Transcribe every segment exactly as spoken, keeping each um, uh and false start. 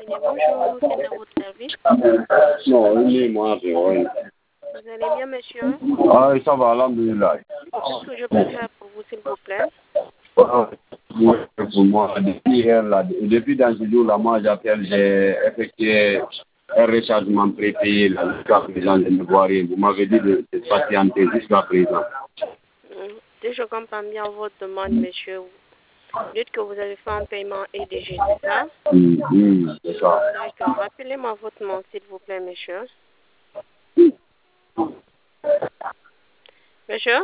cabinet. Bonjour, c'est à votre service. Non, oui, moi, c'est oui. Vous allez bien, monsieur? Ah, ça va, alhamdoulilah. Qu'est-ce que je peux faire pour vous, s'il vous plaît? Ah, oui, pour moi, depuis hier, là, depuis dans ce jour-là, moi, j'appelle, j'ai effectué un rechargement prépayé, là, jusqu'à présent, je ne vois rien. Vous m'avez dit de, de patienter jusqu'à présent. Hum, Si je comprends bien votre demande, monsieur, vous dites que vous avez fait un paiement E D G, c'est ça? Hum, hum, c'est ça. D'accord. Rappelez-moi votre nom, s'il vous plaît, monsieur. Monsieur?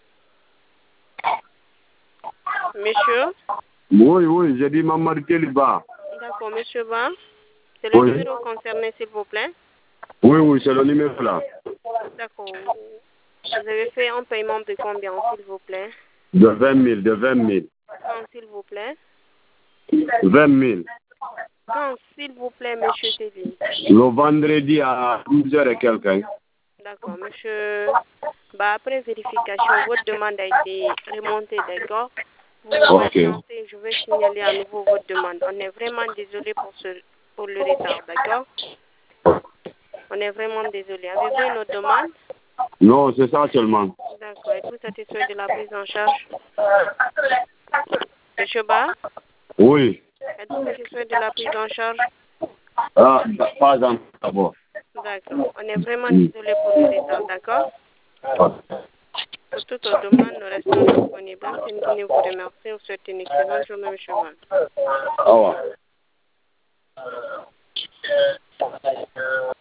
Monsieur? Oui, oui, j'ai dit Mamadou Keliba. D'accord, monsieur Ba. C'est le Oui. numéro concerné, s'il vous plaît? Oui, oui, c'est le numéro là. D'accord. Vous avez fait un paiement de combien, s'il vous plaît? De vingt mille, de vingt mille. Quand, s'il vous plaît? vingt mille. Quand, s'il vous plaît, monsieur Teddy? Le vendredi à douze heures et quelques. Hein. D'accord, monsieur. Bah, après vérification, votre demande a été remontée, d'accord? Vous Ok. patientez, je vais signaler à nouveau votre demande. On est vraiment désolé pour, ce, pour le retard, d'accord? On est vraiment désolé. Avez-vous une autre demande? Non, c'est ça seulement. D'accord. Êtes-vous satisfait de la prise en charge? Monsieur Ba, Oui. êtes-vous satisfait de la prise en charge? Ah, pas encore. D'accord. On est vraiment désolé pour le retard, d'accord? Pour toute autre demande, nous restons disponibles. C'est nous vous remercions. Vous souhaitez une excellente journée, monsieur Ba. Au revoir.